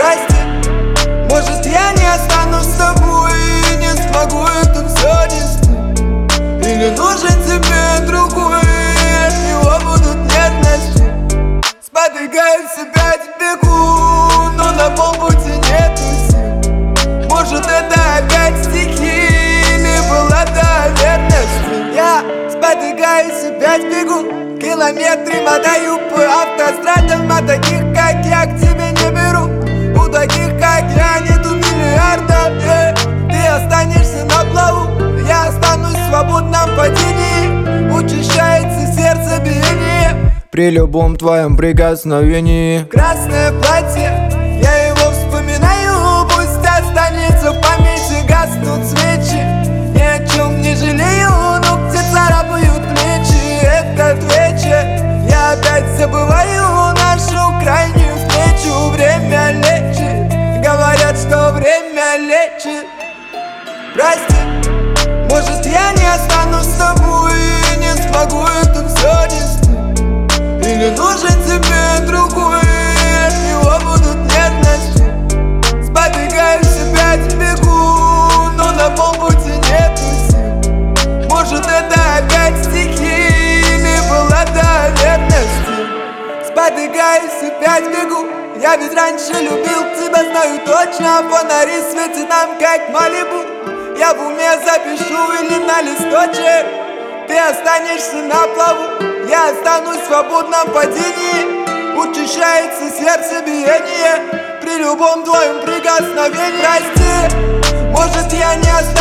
Прости, может я не останусь с тобой и не смогу это все нести. Или нужен тебе другой, и от него будут нежности. Спотыкаюсь, опять бегу, но на полпути нету сил. Может это опять стихи, или была та верность. Я спотыкаюсь, опять бегу, километры мотаю по автострадам. А таких как я к тебе не беру, у таких как я нету миллиардов. Ты останешься на плаву, я останусь в свободном падении. Учащается сердцебиение при любом твоем прикосновении. Красное платье, я его вспоминаю, пусть останется в памяти. Гаснут свечи, ни о чем не жалею, ногти царапают плечи. Этот вечер я опять забываю нашу крайнюю встречу. Время лечит, говорят, что время лечит. Прости, может я не останусь с тобой и не смогу это все нести. Или нужен тебе другой, и от него будут нежности. Спотыкаюсь, опять бегу, но на полпути нету сил. Может это опять стихи, или была та верность. Спотыкаюсь, опять бегу, я ведь раньше любил тебя, знаю точно. Фонари светят нам, как Малибу. Я в уме запишу или на листочек. Ты останешься на плаву, я останусь в свободном падении. Учащается сердцебиение при любом твоем прикосновении. Прости, может я не останусь